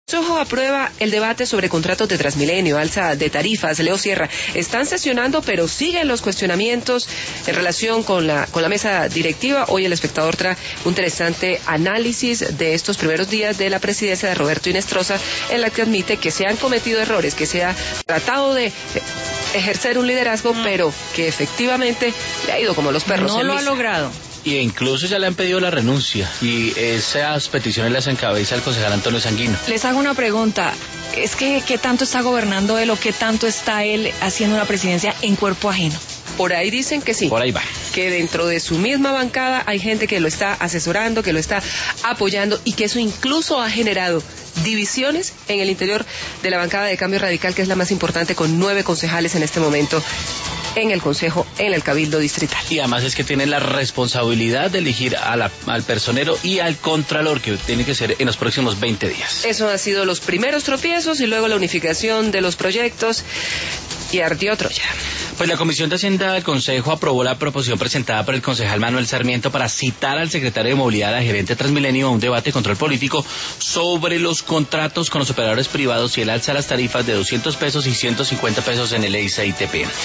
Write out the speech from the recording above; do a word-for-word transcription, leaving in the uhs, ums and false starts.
Consejo aprueba el debate sobre contratos de Transmilenio, alza de tarifas. Leo Sierra, están sesionando, pero siguen los cuestionamientos en relación con la con la mesa directiva. Hoy El Espectador trae un interesante análisis de estos primeros días de la presidencia de Roberto Inestrosa, en la que admite que se han cometido errores, que se ha tratado de ejercer un liderazgo, mm. pero que efectivamente le ha ido como los perros. No lo ha logrado. Y incluso ya le han pedido la renuncia, y esas peticiones las encabeza el concejal Antonio Sanguino. Les hago una pregunta, es que ¿qué tanto está gobernando él o qué tanto está él haciendo una presidencia en cuerpo ajeno? Por ahí dicen que sí. Por ahí va. Que dentro de su misma bancada hay gente que lo está asesorando, que lo está apoyando, y que eso incluso ha generado divisiones en el interior de la bancada de Cambio Radical, que es la más importante, con nueve concejales en este momento en el Consejo, en el Cabildo Distrital. Y además es que tiene la responsabilidad de elegir a la, al personero y al contralor, que tiene que ser en los próximos veinte días. Eso han sido los primeros tropiezos, y luego la unificación de los proyectos, y ardió Troya. Pues la Comisión de Hacienda del Consejo aprobó la proposición presentada por el concejal Manuel Sarmiento para citar al secretario de Movilidad, al gerente de Transmilenio, a un debate de control político sobre los contratos con los operadores privados y el alza de las tarifas de doscientos pesos y ciento cincuenta pesos en el E I C E I T P.